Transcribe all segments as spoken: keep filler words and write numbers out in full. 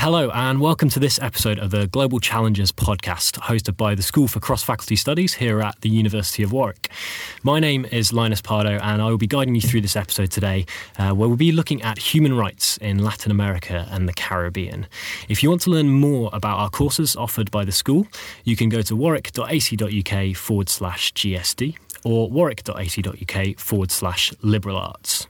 Hello and welcome to this episode of the Global Challenges podcast, hosted by the School for Cross-Faculty Studies here at the University of Warwick. My name is Linus Pardo and I will be guiding you through this episode today, uh, where we'll be looking at human rights in Latin America and the Caribbean. If you want to learn more about our courses offered by the school, you can go to warwick.ac.uk forward slash GSD or warwick.ac.uk forward slash liberal arts.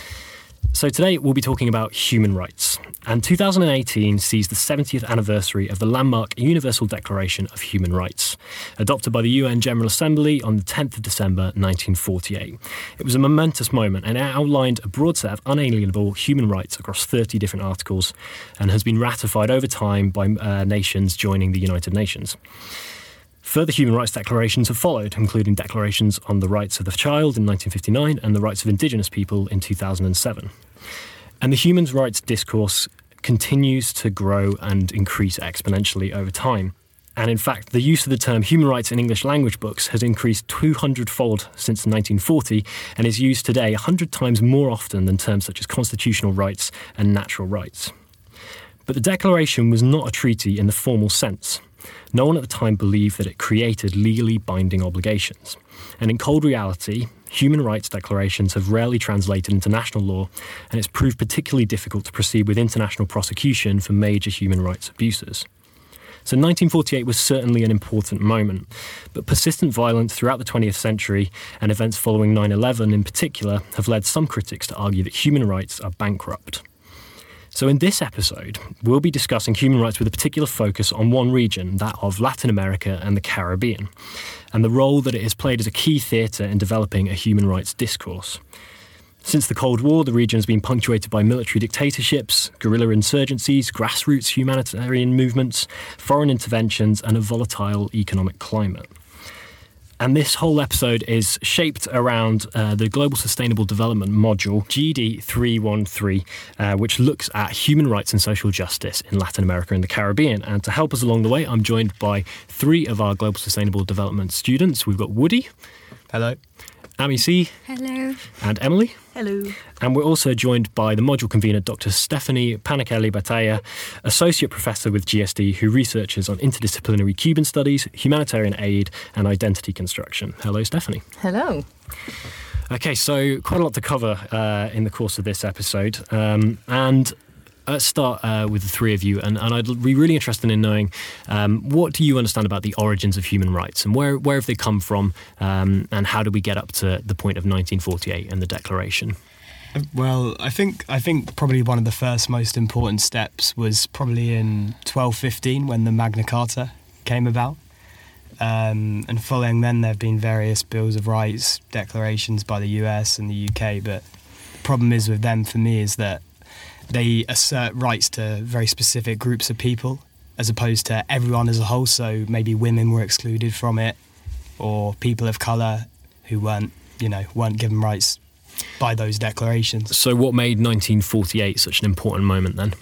So today we'll be talking about human rights, and two thousand eighteen sees the seventieth anniversary of the landmark Universal Declaration of Human Rights, adopted by the U N General Assembly on the tenth of December nineteen forty-eight. It was a momentous moment and it outlined a broad set of unalienable human rights across thirty different articles and has been ratified over time by uh, nations joining the United Nations. Further human rights declarations have followed, including declarations on the rights of the child in nineteen fifty-nine and the rights of Indigenous people in two thousand seven. And the human rights discourse continues to grow and increase exponentially over time. And in fact, the use of the term human rights in English language books has increased two hundred fold since nineteen forty and is used today one hundred times more often than terms such as constitutional rights and natural rights. But the Declaration was not a treaty in the formal sense. No one at the time believed that it created legally binding obligations. And in cold reality, human rights declarations have rarely translated into national law, and it's proved particularly difficult to proceed with international prosecution for major human rights abuses. So nineteen forty-eight was certainly an important moment, but persistent violence throughout the twentieth century and events following nine eleven in particular have led some critics to argue that human rights are bankrupt. So in this episode, we'll be discussing human rights with a particular focus on one region, that of Latin America and the Caribbean, and the role that it has played as a key theatre in developing a human rights discourse. Since the Cold War, the region has been punctuated by military dictatorships, guerrilla insurgencies, grassroots humanitarian movements, foreign interventions, and a volatile economic climate. And this whole episode is shaped around uh, the Global Sustainable Development module, G D three one three, uh, which looks at human rights and social justice in Latin America and the Caribbean. And to help us along the way, I'm joined by three of our Global Sustainable Development students. We've got Woody. Hello. Amy C. Hello. And Emily. Hello. And we're also joined by the module convener, Doctor Stephanie Panichelli-Batalla, Associate Professor with G S D, who researches on interdisciplinary Cuban studies, humanitarian aid, and identity construction. Hello, Stephanie. Hello. Okay, so quite a lot to cover uh, in the course of this episode. Um, and Let's start uh, with the three of you, and, and I'd be really interested in knowing um, what do you understand about the origins of human rights, and where where have they come from, um, and how did we get up to the point of nineteen forty-eight and the Declaration? Well, I think I think probably one of the first most important steps was probably in twelve fifteen when the Magna Carta came about, um, and following then there have been various bills of rights, declarations by the U S and the U K. But the problem is with them for me is that they assert rights to very specific groups of people as opposed to everyone as a whole. So maybe women were excluded from it, or people of colour who weren't, you know, weren't given rights by those declarations. So what made nineteen forty-eight such an important moment then?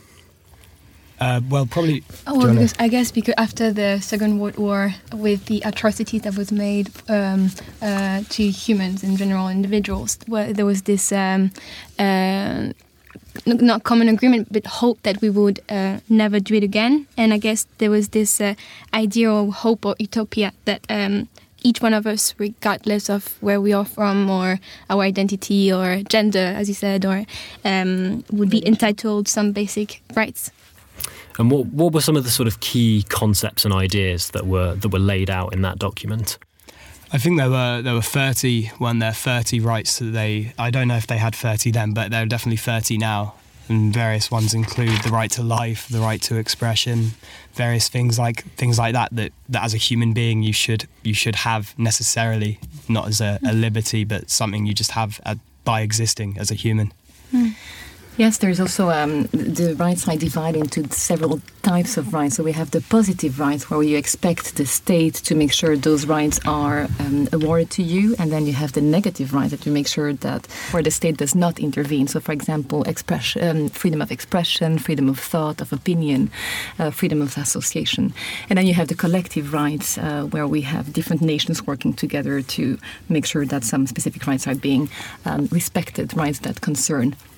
Uh, well, probably... Oh, well, because I guess because after the Second World War, with the atrocities that was made um, uh, to humans in general, individuals, well, there was this... Um, uh, not common agreement, but hope that we would uh, never do it again. And I guess there was this uh, idea of hope or utopia that um, each one of us, regardless of where we are from or our identity or gender, as you said, or um, would be entitled to some basic rights. And what what were some of the sort of key concepts and ideas that were that were laid out in that document? I think there were there were thirty, weren't there, thirty rights that they, I don't know if they had thirty then, but there are definitely thirty now. And various ones include the right to life, the right to expression, various things like things like that, that, that as a human being you should you should have necessarily, not as a, a liberty, but something you just have at, by existing as a human. Mm. Yes, there's also um, the rights are divided into several types of rights. So we have the positive rights, where you expect the state to make sure those rights are um, awarded to you, and then you have the negative rights that you make sure that where the state does not intervene. So, for example, expression, um, freedom of expression, freedom of thought, of opinion, uh, freedom of association, and then you have the collective rights, uh, where we have different nations working together to make sure that some specific rights are being um, respected, rights that concern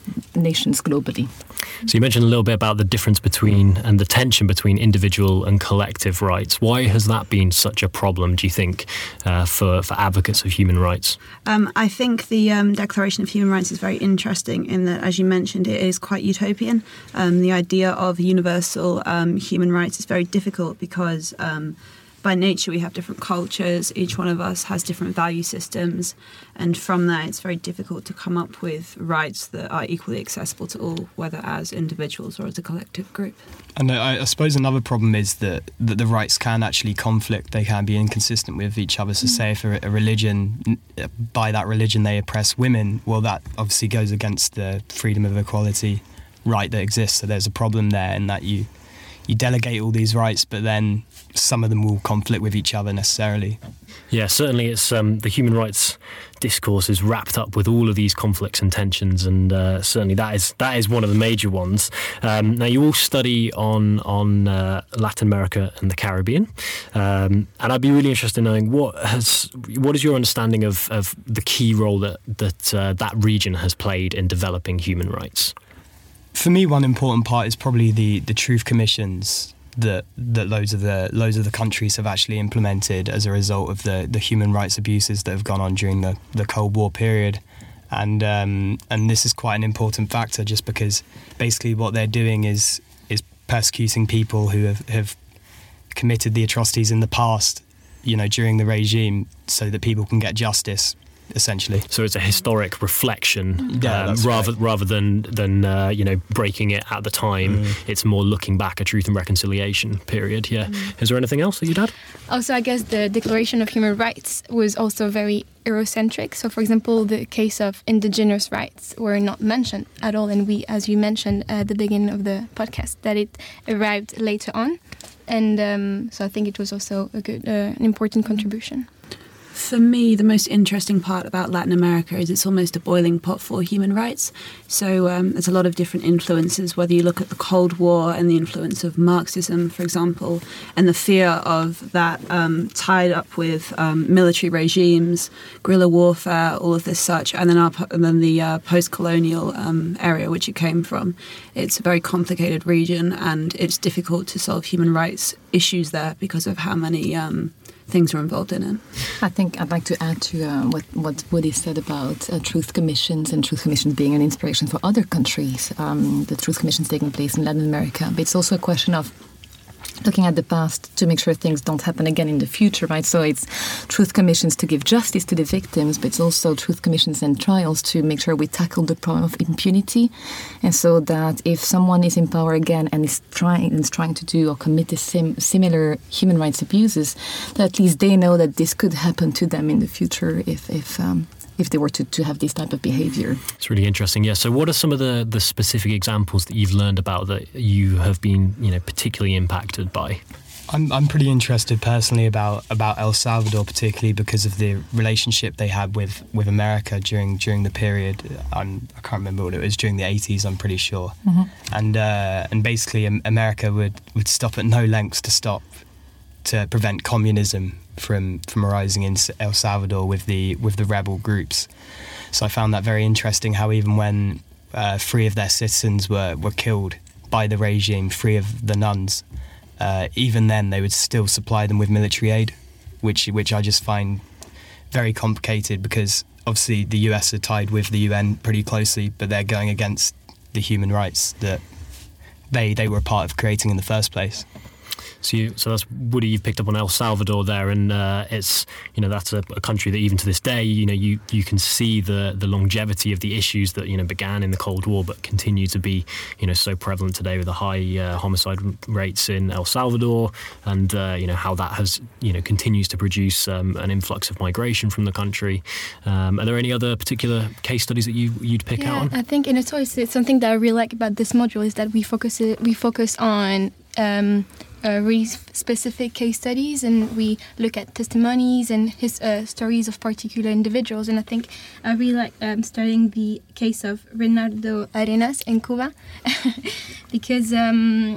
nations globally. So you mentioned a little bit about the difference between and the tension between individual and collective rights. Why has that been such a problem, do you think, uh, for, for advocates of human rights? Um, I think the um, Declaration of Human Rights is very interesting in that, as you mentioned, it is quite utopian. Um, the idea of universal um, human rights is very difficult because um, by nature we have different cultures, each one of us has different value systems, and from that it's very difficult to come up with rights that are equally accessible to all, whether as individuals or as a collective group. And I, I suppose another problem is that, that the rights can actually conflict, they can be inconsistent with each other. So say if a, a religion, by that religion they oppress women, well that obviously goes against the freedom of equality right that exists. So there's a problem there in that you you delegate all these rights, but then some of them will conflict with each other necessarily. Yeah, certainly it's um, the human rights discourse is wrapped up with all of these conflicts and tensions, and uh, certainly that is that is one of the major ones. Um, now, you all study on on uh, Latin America and the Caribbean, um, and I'd be really interested in knowing what has what is your understanding of, of the key role that that uh, that region has played in developing human rights. For me, one important part is probably the, the truth commissions that that loads of the loads of the countries have actually implemented as a result of the, the human rights abuses that have gone on during the, the Cold War period. And um, and this is quite an important factor, just because basically what they're doing is is persecuting people who have, have committed the atrocities in the past, you know, during the regime, so that people can get justice, essentially. So it's a historic reflection, yeah, um, rather right. rather than than uh, you know breaking it at the time. Mm. It's more looking back, a truth and reconciliation period. Yeah. Mm. Is there anything else that you'd add? Also, I guess the Declaration of Human Rights was also very Eurocentric. So, for example, the case of indigenous rights were not mentioned at all, and we, as you mentioned at the beginning of the podcast, that it arrived later on, and um, so I think it was also a good, uh, an important contribution. For me, the most interesting part about Latin America is it's almost a boiling pot for human rights. So um, there's a lot of different influences, whether you look at the Cold War and the influence of Marxism, for example, and the fear of that um, tied up with um, military regimes, guerrilla warfare, all of this such, and then, our, and then the uh, post-colonial um, area which it came from. It's a very complicated region, and it's difficult to solve human rights issues there because of how many Um, things are involved in it. I think I'd like to add to uh, what, what Woody said about uh, truth commissions and truth commissions being an inspiration for other countries. Um, the truth commissions taking place in Latin America. But it's also a question of looking at the past to make sure things don't happen again in the future, right? So it's truth commissions to give justice to the victims, but it's also truth commissions and trials to make sure we tackle the problem of impunity. And so that if someone is in power again and is trying is trying to do or commit the sim- similar human rights abuses, that at least they know that this could happen to them in the future if if um, if they were to, to have this type of behavior. It's really interesting, yeah. So what are some of the, the specific examples that you've learned about that you have been, you know, particularly impacted by? I'm I'm pretty interested personally about, about El Salvador, particularly because of the relationship they had with, with America during during the period. I'm, I can't remember what it was, during the eighties, I'm pretty sure. Mm-hmm. And uh, and basically America would, would stop at no lengths to stop to prevent communism from from arising in El Salvador with the with the rebel groups. So I found that very interesting, how even when uh, three of their citizens were, were killed by the regime, three of the nuns, uh, even then they would still supply them with military aid, which which I just find very complicated, because obviously the U S are tied with the U N pretty closely, but they're going against the human rights that they they were a part of creating in the first place. So, you, so that's Woody. You've picked up on El Salvador there, and uh, it's you know that's a, a country that even to this day, you know, you, you can see the the longevity of the issues that you know began in the Cold War, but continue to be you know so prevalent today with the high uh, homicide rates in El Salvador, and uh, you know how that has you know continues to produce um, an influx of migration from the country. Um, are there any other particular case studies that you you'd pick yeah, out on? I think in a choice, it's something that I really like about this module is that we focus it, we focus on. Um, Uh, really specific case studies, and we look at testimonies and his uh, stories of particular individuals. And I think I really like um, studying the case of Reynaldo Arenas in Cuba because um,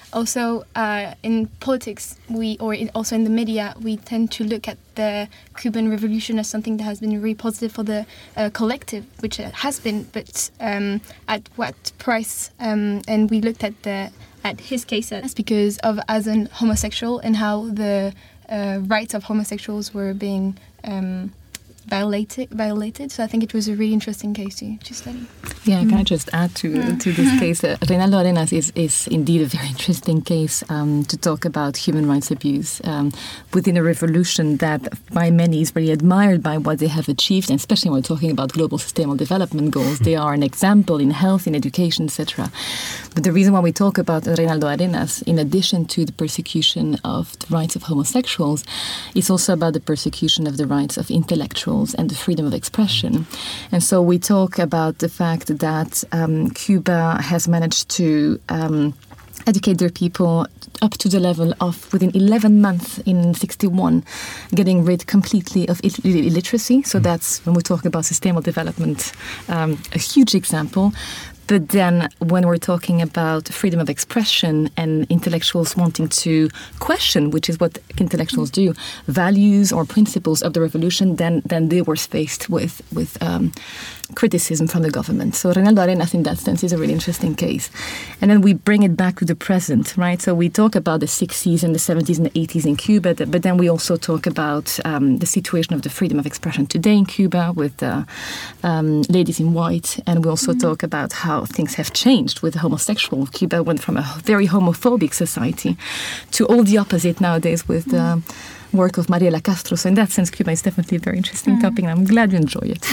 also uh, in politics, we or in, also in the media, we tend to look at the Cuban Revolution as something that has been really positive for the uh, collective, which it has been, but um, at what price? Um, and we looked at the at his case as because of as an homosexual and how the uh, rights of homosexuals were being um, violated. Violated. So I think it was a really interesting case to, to study. Yeah, can I just add to Mm. to this case? Uh, Reinaldo Arenas is, is indeed a very interesting case um, to talk about human rights abuse um, within a revolution that by many is very admired by what they have achieved, and especially when we're talking about global sustainable development goals. They are an example in health, in education, et cetera. But the reason why we talk about Reinaldo Arenas, in addition to the persecution of the rights of homosexuals, is also about the persecution of the rights of intellectuals and the freedom of expression. And so we talk about the fact that um, Cuba has managed to um, educate their people up to the level of, within eleven months in sixty-one, getting rid completely of ill- illiteracy. So that's, when we talk about sustainable development, um, a huge example. But then when we're talking about freedom of expression and intellectuals wanting to question, which is what intellectuals do, values or principles of the revolution, then then they were faced with, with um, criticism from the government. So Reinaldo Arenas, in that sense, is a really interesting case. And then we bring it back to the present, right? So we talk about the sixties and the seventies and the eighties in Cuba, but then we also talk about um, the situation of the freedom of expression today in Cuba with uh, um, ladies in white. And we also mm-hmm. talk about how things have changed with the homosexual. Cuba went from a very homophobic society to all the opposite nowadays with the mm. work of Mariela Castro. So in that sense, Cuba is definitely a very interesting mm. topic, and I'm glad you enjoy it.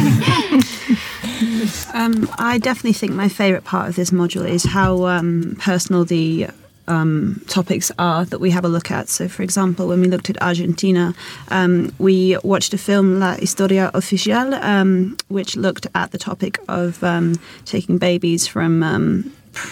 um, I definitely think my favourite part of this module is how um, personal the Um, topics are that we have a look at. So, for example, when we looked at Argentina, um, we watched a film, La Historia Oficial, um, which looked at the topic of um, taking babies from um,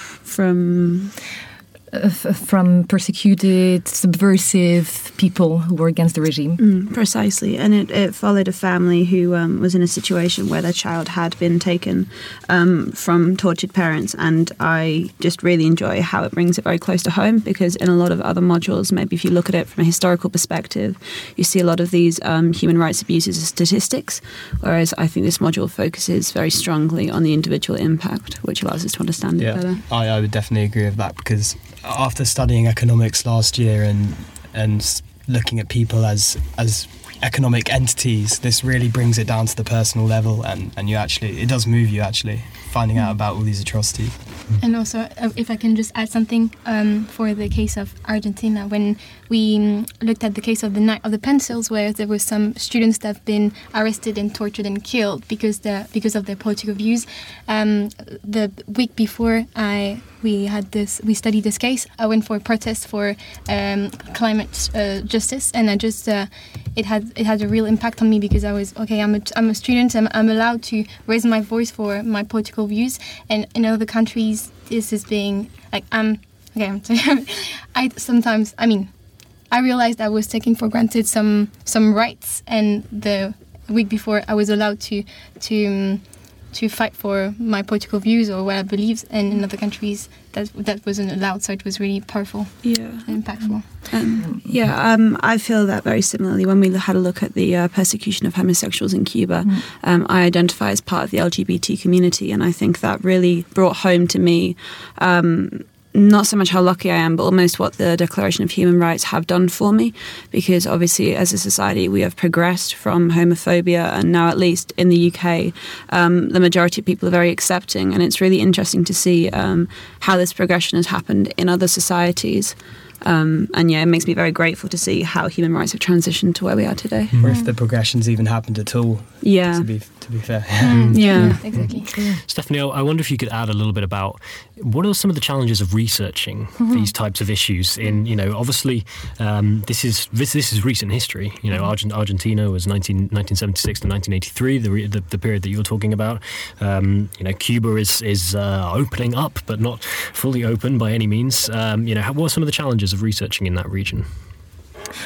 from Uh, f- from persecuted, subversive people who were against the regime. Mm, precisely. And it, it followed a family who um, was in a situation where their child had been taken um, from tortured parents. And I just really enjoy how it brings it very close to home, because in a lot of other modules, maybe if you look at it from a historical perspective, you see a lot of these um, human rights abuses as statistics, whereas I think this module focuses very strongly on the individual impact, which allows us to understand yeah, it better. I, I would definitely agree with that, because after studying economics last year and and looking at people as as economic entities, this really brings it down to the personal level, and, and you actually, it does move you actually, finding out about all these atrocities. And also, uh, if I can just add something um, for the case of Argentina, when we um, looked at the case of the night of the pencils, where there were some students that have been arrested and tortured and killed because the because of their political views. Um, the week before I we had this, we studied this case. I went for a protest for um, climate uh, justice, and I just uh, it had it had a real impact on me, because I was okay. I'm a I'm a student. I'm I'm allowed to raise my voice for my political views, and in other countries, this is being like I'm okay. I'm sorry. I sometimes I mean, I realized I was taking for granted some some rights, and the week before I was allowed to to um, to fight for my political views or what I believe, and in other countries that that wasn't allowed. So it was really powerful, yeah, and impactful. Um, yeah, um, I feel that very similarly. When we had a look at the uh, persecution of homosexuals in Cuba, mm. um, I identify as part of the L G B T community, and I think that really brought home to me um, not so much how lucky I am, but almost what the Declaration of Human Rights have done for me, because obviously as a society we have progressed from homophobia, and now at least in the U K um, the majority of people are very accepting, and it's really interesting to see um, how this progression has happened in other societies. Um, and yeah, it makes me very grateful to see how human rights have transitioned to where we are today. Mm. Or if the progression's even happened at all. Yeah. To be to be fair. Mm. Yeah. yeah, exactly. Stephanie, I wonder if you could add a little bit about what are some of the challenges of researching mm-hmm. these types of issues. In you know, obviously, um, this is this this is recent history. You know, Argent- Argentina was nineteen, nineteen seventy-six to nineteen eighty-three, the, re- the the period that you're talking about. Um, you know, Cuba is is uh, opening up, but not fully open by any means. Um, you know, how, what are some of the challenges of researching in that region?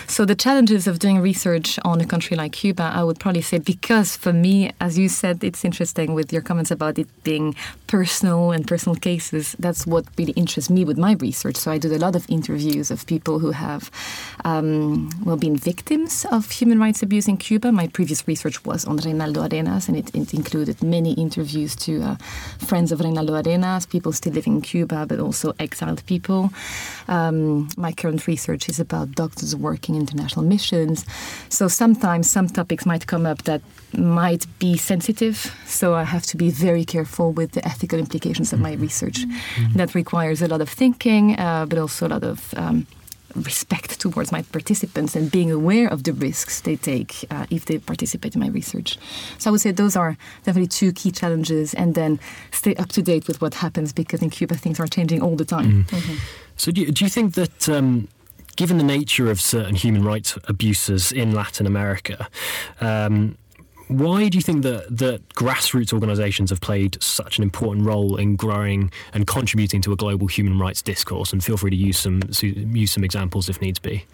So the challenges of doing research on a country like Cuba, I would probably say, because for me, as you said, it's interesting with your comments about it being personal and personal cases. That's what really interests me with my research. So I did a lot of interviews of people who have, um, well, been victims of human rights abuse in Cuba. My previous research was on Reinaldo Arenas, and it, it included many interviews to uh, friends of Reinaldo Arenas, people still living in Cuba, but also exiled people. Um, my current research is about doctors working in international missions. So sometimes some topics might come up that might be sensitive. So I have to be very careful with the ethical implications of my research. Mm-hmm. That requires a lot of thinking, uh, but also a lot of um, respect towards my participants and being aware of the risks they take uh, if they participate in my research. So I would say those are definitely two key challenges, and then stay up to date with what happens, because in Cuba things are changing all the time. Mm. Mm-hmm. So do you, do you think that um, given the nature of certain human rights abuses in Latin America, um, why do you think that, that grassroots organisations have played such an important role in growing and contributing to a global human rights discourse? And feel free to use some use some examples if needs be.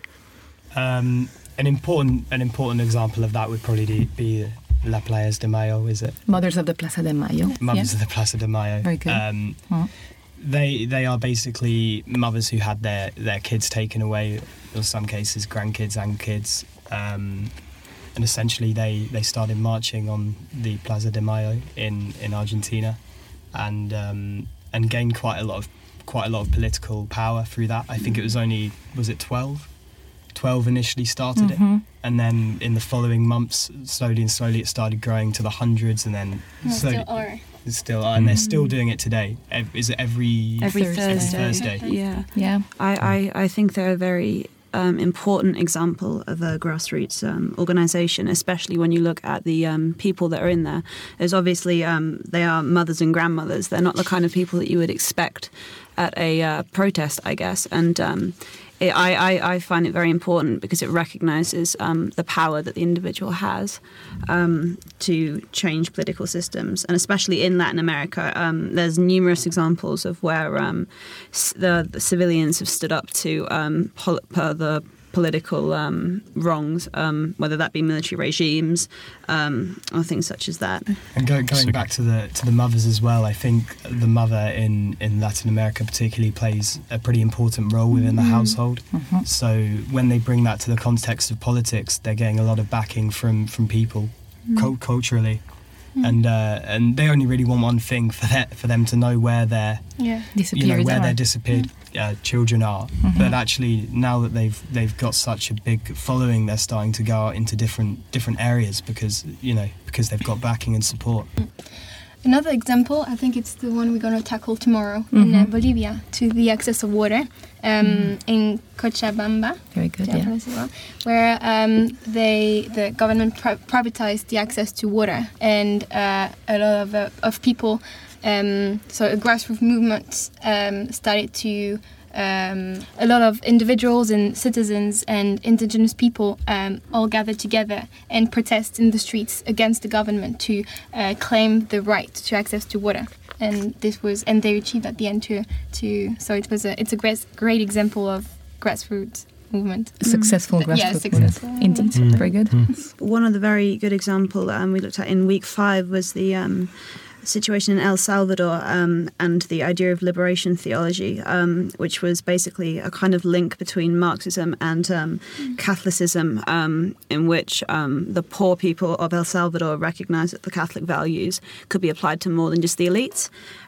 Um, an important an important example of that would probably be La Playas de Mayo, is it? Mothers of the Plaza de Mayo. Mothers yeah. of the Plaza de Mayo. Very good. Um, oh. They they are basically mothers who had their, their kids taken away, in some cases grandkids and kids. Um, And essentially, they, they started marching on the Plaza de Mayo in, in Argentina, and um, and gained quite a lot of quite a lot of political power through that. I think it was only was it twelve? twelve initially started mm-hmm. it, and then in the following months, slowly and slowly, it started growing to the hundreds, and then no, slowly, still are. It's still are, and they're still doing it today. Is it every every Thursday? Thursday? Every Thursday. Yeah, yeah. I, I, I think they're a very Um, important example of a grassroots um, organisation, especially when you look at the um, people that are in there. There's obviously, um, they are mothers and grandmothers. They're not the kind of people that you would expect at a uh, protest, I guess. And um, it, I, I, I find it very important because it recognises um, the power that the individual has um, to change political systems. And especially in Latin America, um, there's numerous examples of where um, the, the civilians have stood up to um, pol- per the political um, wrongs, um, whether that be military regimes um, or things such as that. And go, going back to the to the mothers as well, I think the mother in, in Latin America particularly plays a pretty important role within the household. Mm-hmm. So when they bring that to the context of politics, they're getting a lot of backing from, from people mm. co- culturally. Mm. And uh, and they only really want one thing for that, for them to know where their yeah. you know where their disappeared uh, children are. Mm-hmm. But actually, now that they've they've got such a big following, they're starting to go out into different different areas because you know because they've got backing and support. Mm. Another example, I think it's the one we're going to tackle tomorrow mm-hmm. in uh, Bolivia, to the access of water um, mm. in Cochabamba. Very good, yeah. Well, where um, they the government pri- privatized the access to water, and uh, a lot of uh, of people, um, so a grassroots movement um, started to. Um, a lot of individuals and citizens and indigenous people um, all gathered together and protest in the streets against the government to uh, claim the right to access to water. And this was, and they achieved at the end to, to so it was a, it's a great, great example of grassroots movement. A successful mm. grassroots yeah, successful movement. Indeed, mm. very good. Mm. One of the very good example um, we looked at in week five was the um, situation in El Salvador um, and the idea of liberation theology, um, which was basically a kind of link between Marxism and um, mm. Catholicism, um, in which um, the poor people of El Salvador recognized that the Catholic values could be applied to more than just the elites.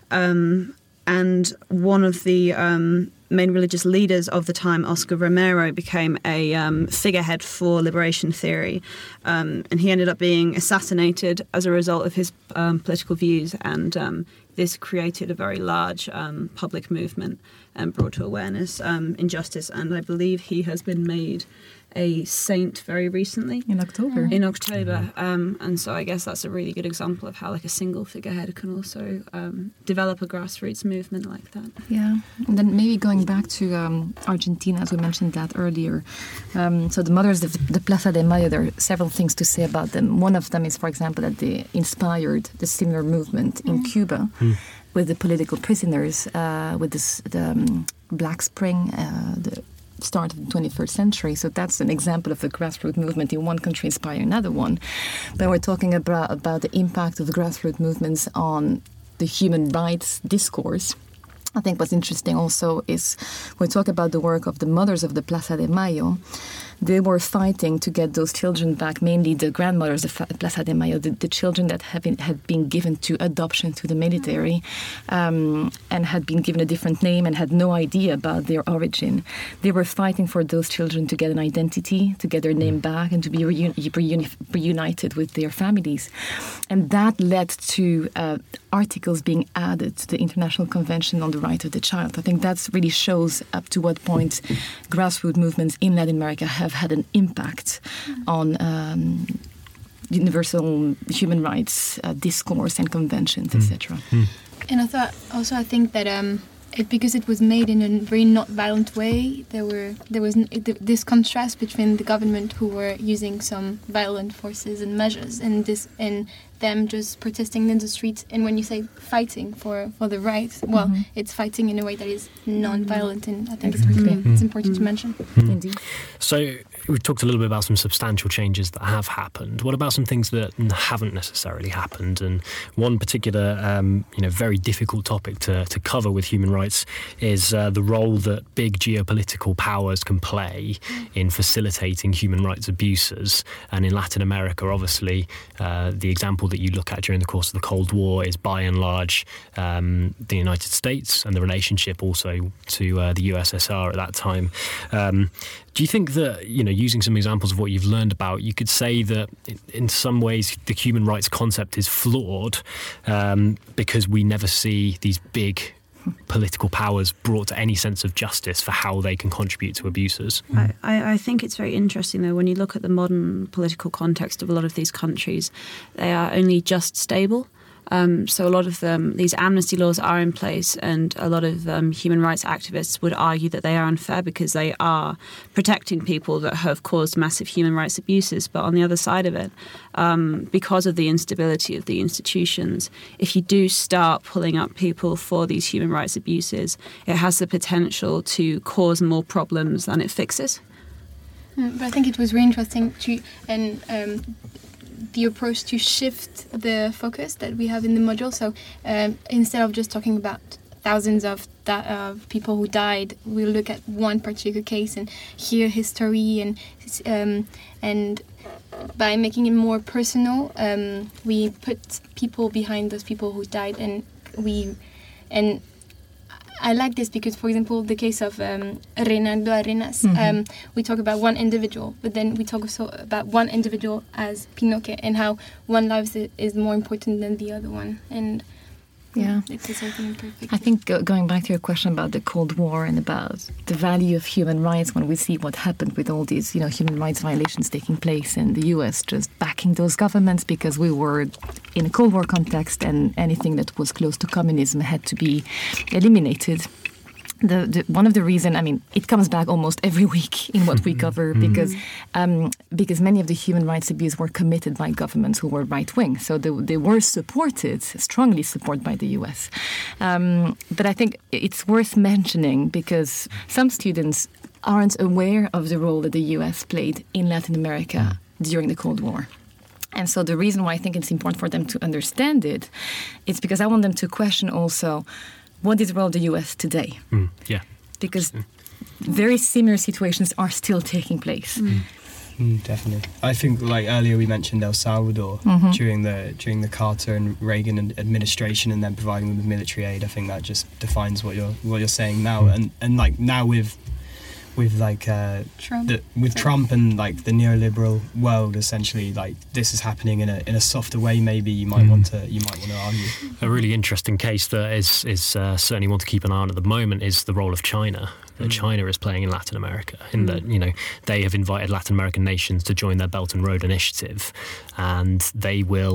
Um, and one of the um, main religious leaders of the time, Oscar Romero, became a um, figurehead for liberation theory. Um, and he ended up being assassinated as a result of his um, political views. And um, this created a very large um, public movement and brought to awareness um, injustice. And I believe he has been made a saint very recently. In October. In October. Um, and so I guess that's a really good example of how like a single figurehead can also um, develop a grassroots movement like that. Yeah. And then maybe going back to um, Argentina, as we mentioned that earlier. Um, so the mothers of the Plaza de Mayo, there are several things to say about them. One of them is, for example, that they inspired the similar movement in Cuba mm. with the political prisoners, uh, with this, the um, Black Spring, uh, the start of the twenty-first century. So that's an example of a grassroots movement in one country inspiring another one. But we're talking about, about the impact of the grassroots movements on the human rights discourse. I think what's interesting also is when we talk about the work of the mothers of the Plaza de Mayo, they were fighting to get those children back, mainly the grandmothers of Plaza de Mayo, the, the children that have been, had been given to adoption to the military um, and had been given a different name and had no idea about their origin. They were fighting for those children to get an identity, to get their name back, and to be reuni- reuni- reunited with their families. And that led to uh, articles being added to the International Convention on the Right of the Child. I think that really shows up to what point grassroots movements in Latin America have had an impact on um, universal human rights uh, discourse and conventions, mm. et cetera. Mm. And I thought also I think that um, it, because it was made in a very not violent way, there were there was n- this contrast between the government who were using some violent forces and measures, and this and them just protesting in the streets. And when you say fighting for, for the rights, well, mm-hmm. it's fighting in a way that is non-violent, and I think exactly. it's, really, it's important mm-hmm. to mention. Mm-hmm. Indeed. So we've talked a little bit about some substantial changes that have happened. What about some things that haven't necessarily happened? And one particular, um, you know, very difficult topic to, to cover with human rights is uh, the role that big geopolitical powers can play in facilitating human rights abuses. And in Latin America, obviously, uh, the example that you look at during the course of the Cold War is by and large um, the United States and the relationship also to uh, the U S S R at that time. Um, do you think that, you know, using some examples of what you've learned about, you could say that in some ways the human rights concept is flawed um, because we never see these big political powers brought to any sense of justice for how they can contribute to abuses? I, I think it's very interesting, though, when you look at the modern political context of a lot of these countries, they are only just stable. Um, so a lot of them, these amnesty laws are in place, and a lot of um, human rights activists would argue that they are unfair because they are protecting people that have caused massive human rights abuses. But on the other side of it, um, because of the instability of the institutions, if you do start pulling up people for these human rights abuses, it has the potential to cause more problems than it fixes. Mm, but I think it was really interesting to and. Um, the approach to shift the focus that we have in the module. So um, instead of just talking about thousands of da- uh, people who died, we'll look at one particular case and hear his story. And um, and by making it more personal, um, we put people behind those people who died. And we and I like this because, for example, the case of um, Reinaldo Arenas, mm-hmm. um, we talk about one individual, but then we talk also about one individual as Pinochet and how one life is more important than the other one. And yeah, it's the same thing perfectly. I think uh, going back to your question about the Cold War and about the value of human rights, when we see what happened with all these, you know, human rights violations taking place in the U S just backing those governments because we were in a Cold War context and anything that was close to communism had to be eliminated. The, the, one of the reasons, I mean, it comes back almost every week in what we cover because um, because many of the human rights abuses were committed by governments who were right-wing. So they, they were supported, strongly supported by the U S. Um, but I think it's worth mentioning because some students aren't aware of the role that the U S played in Latin America during the Cold War. And so the reason why I think it's important for them to understand it is because I want them to question also what is the role of the U S today? Mm, yeah. Because very similar situations are still taking place. Mm. Mm, definitely. I think, like earlier we mentioned El Salvador mm-hmm. during the during the Carter and Reagan administration, and then providing them with military aid. I think that just defines what you're what you're saying now. Mm. And and like now with with like uh, Trump. The, with Trump and like the neoliberal world, essentially, like this is happening in a in a softer way. Maybe you might mm. want to you might want to argue. A really interesting case that is is uh, certainly one to keep an eye on at the moment is the role of China that mm. China is playing in Latin America. In mm. that, you know, they have invited Latin American nations to join their Belt and Road Initiative, and they will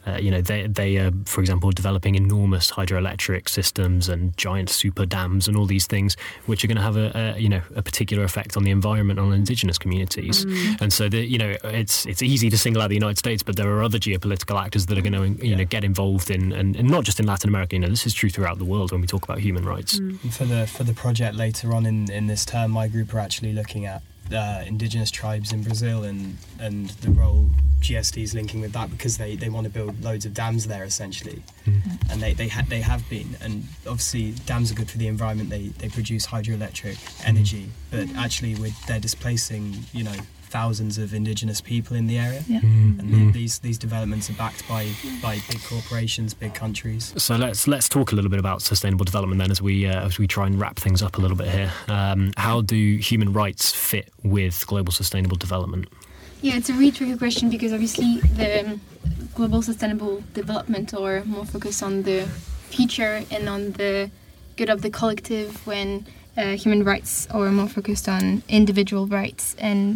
uh, you know, they they are, for example, developing enormous hydroelectric systems and giant super dams and all these things, which are going to have a, a you know a particular effect on the environment, on indigenous communities. Mm. And so, the, you know, it's it's easy to single out the United States, but there are other geopolitical actors that are going to, you yeah. know, get involved in, and, and not just in Latin America. You know, this is true throughout the world when we talk about human rights. Mm. For the for the project later on in, in this term, my group are actually looking at uh, indigenous tribes in Brazil and and the role G S D is linking with that, because they, they want to build loads of dams there essentially, mm. and they they, ha- they have been, and obviously dams are good for the environment. They they produce hydroelectric energy, but actually with they're displacing, you know, thousands of indigenous people in the area, yeah. mm. and mm. these these developments are backed by by big corporations, big countries. So let's let's talk a little bit about sustainable development then, as we uh, as we try and wrap things up a little bit here. Um, how do human rights fit with global sustainable development? Yeah, it's a really tricky question, because obviously the global sustainable development are more focused on the future and on the good of the collective, when uh, human rights are more focused on individual rights. And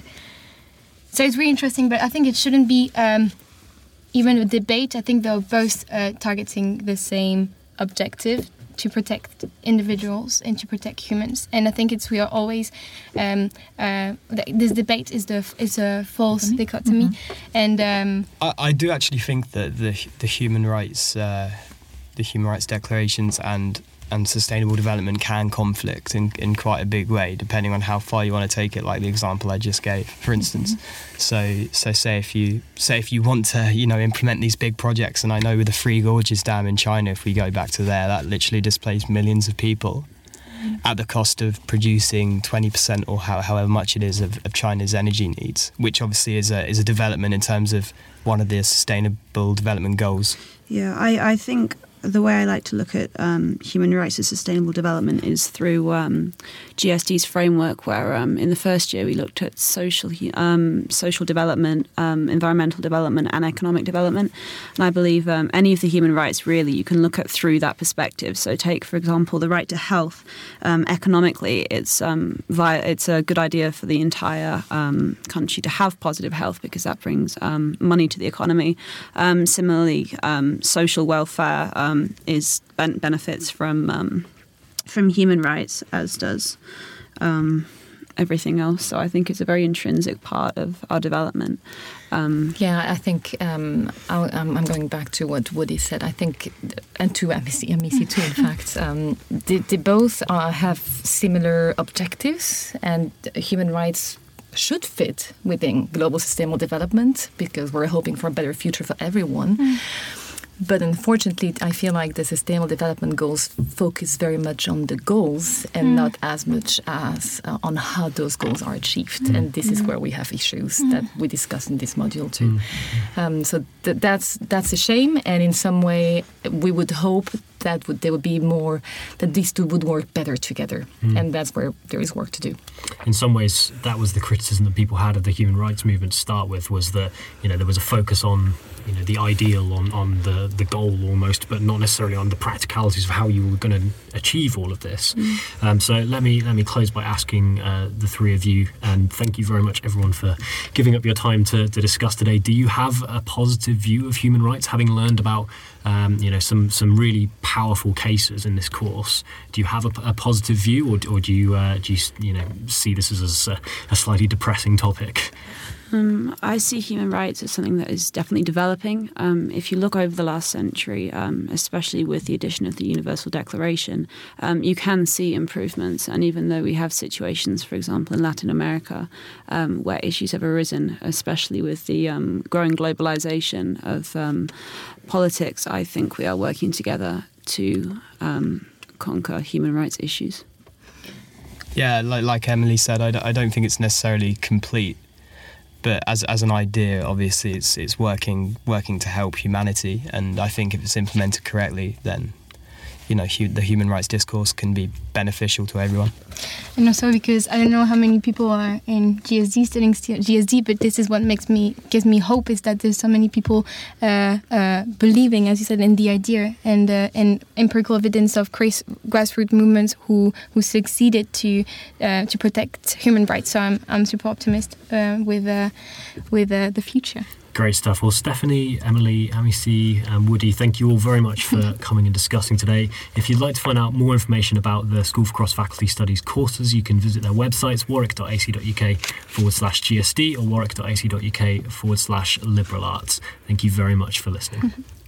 so it's really interesting, but I think it shouldn't be um, even a debate. I think they're both uh, targeting the same objective, to protect individuals and to protect humans. And I think it's we are always um, uh, this debate is the is a false dichotomy. Mm-hmm. And um, I, I do actually think that the the human rights uh, the human rights declarations and and sustainable development can conflict in, in quite a big way, depending on how far you want to take it, like the example I just gave, for instance. Mm-hmm. So so say if you say if you want to, you know, implement these big projects, and I know with the Three Gorges Dam in China, if we go back to there, that literally displaced millions of people mm-hmm. at the cost of producing twenty percent or how, however much it is of, of China's energy needs, which obviously is a is a development in terms of one of the sustainable development goals. Yeah, I, I think the way I like to look at um, human rights and sustainable development is through um, G S D's framework, where um, in the first year we looked at social um, social development, um, environmental development and economic development. And I believe um, any of the human rights really you can look at through that perspective. So take, for example, the right to health. Um, economically, it's, um, via, it's a good idea for the entire um, country to have positive health, because that brings um, money to the economy. Um, similarly, um, social welfare um, is ben- benefits from um, from human rights, as does um, everything else. So I think it's a very intrinsic part of our development. Um, yeah, I think um, I'll, um, I'm going back to what Woody said. I think, and to M E C, M E C too, in fact, um, they, they both uh, have similar objectives, and human rights should fit within global sustainable development, because we're hoping for a better future for everyone. Mm. But unfortunately, I feel like the Sustainable Development Goals focus very much on the goals and mm. not as much as uh, on how those goals are achieved. Mm. And this mm. is where we have issues mm. that we discuss in this module too. Mm. Um, so th- that's that's a shame. And in some way, we would hope that would, there would be more, that these two would work better together. Mm. And that's where there is work to do. In some ways, that was the criticism that people had of the human rights movement to start with, was that, you know, there was a focus on, you know, the ideal, on, on the, the goal almost, but not necessarily on the practicalities of how you were going to achieve all of this. Mm. Um, so let me let me close by asking uh, the three of you, and thank you very much everyone for giving up your time to, to discuss today. Do you have a positive view of human rights, having learned about um, you know some some really powerful cases in this course? Do you have a, a positive view, or, or do you uh, do you you know see this as a, a slightly depressing topic? Um, I see human rights as something that is definitely developing. Um, if you look over the last century, um, especially with the addition of the Universal Declaration, um, you can see improvements. And even though we have situations, for example, in Latin America, um, where issues have arisen, especially with the um, growing globalization of um, politics, I think we are working together to um, conquer human rights issues. Yeah, like, like Emily said, I, d- I don't think it's necessarily complete. But as as an idea, obviously, it's it's working working to help humanity, and I think if it's implemented correctly, then, you know, hu- the human rights discourse can be beneficial to everyone. And also because I don't know how many people are in G S D studying G S D, but this is what makes me gives me hope, is that there's so many people uh, uh, believing, as you said, in the idea and uh, and empirical evidence of grass, grassroots movements who who succeeded to uh, to protect human rights. So I'm I'm super optimistic uh, with uh, with uh, the future. Great stuff. Well, Stephanie, Emily, Amici and Woody, thank you all very much for coming and discussing today. If you'd like to find out more information about the School for Cross-Faculty Studies courses, you can visit their websites, warwick.ac.uk forward slash GSD or warwick.ac.uk forward slash liberal arts. Thank you very much for listening.